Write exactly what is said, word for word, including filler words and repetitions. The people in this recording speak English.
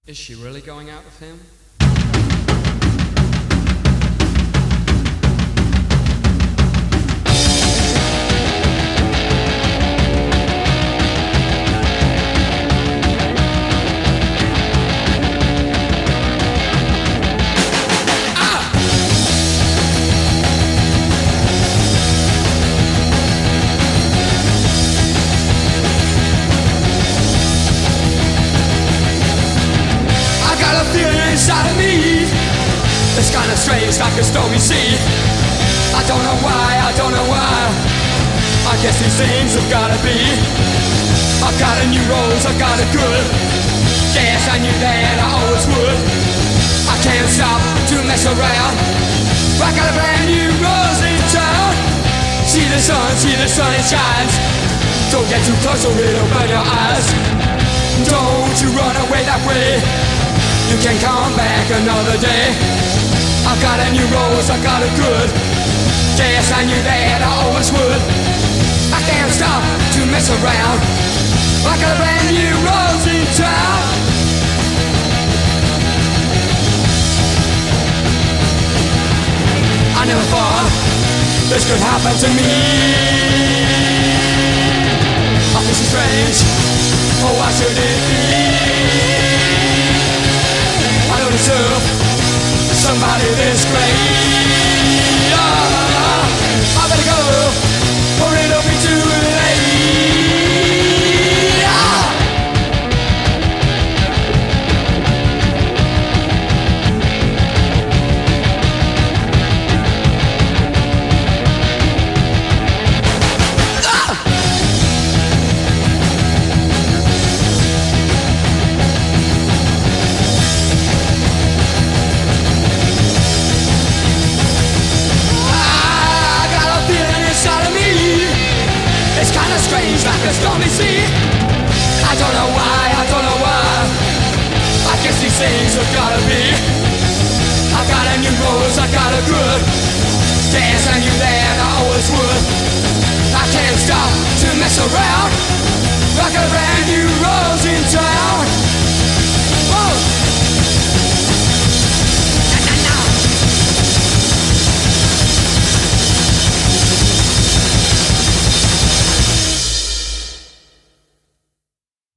Is she really going out with him? Inside of me, it's kinda strange, like a stormy sea. I don't know why, I don't know why. I guess these things have gotta be. I've got a new rose, I've got a good. Guess I knew that I always would. I can't stop to mess around. I got a brand new rose in town. See the sun, see the sun, it shines. Don't get too close or it'll burn your eyes. Don't you run away that way. You can come back another day. I've got a new rose, I've got a good. Guess I knew that I always would. I can't stop to mess around. I got a brand new rose in town. I never thought this could happen to me. I feel so strange. Oh, why should it be? I don't deserve somebody this great. Oh, I better go, or it'll be too late. Oh. Ah. It's kinda strange, like a stormy sea. I don't know why, I don't know why. I guess these things have gotta be. I got a new rose, I got a good. Guess I knew that I always would. I can't stop to mess around. I got a brand new rose in town.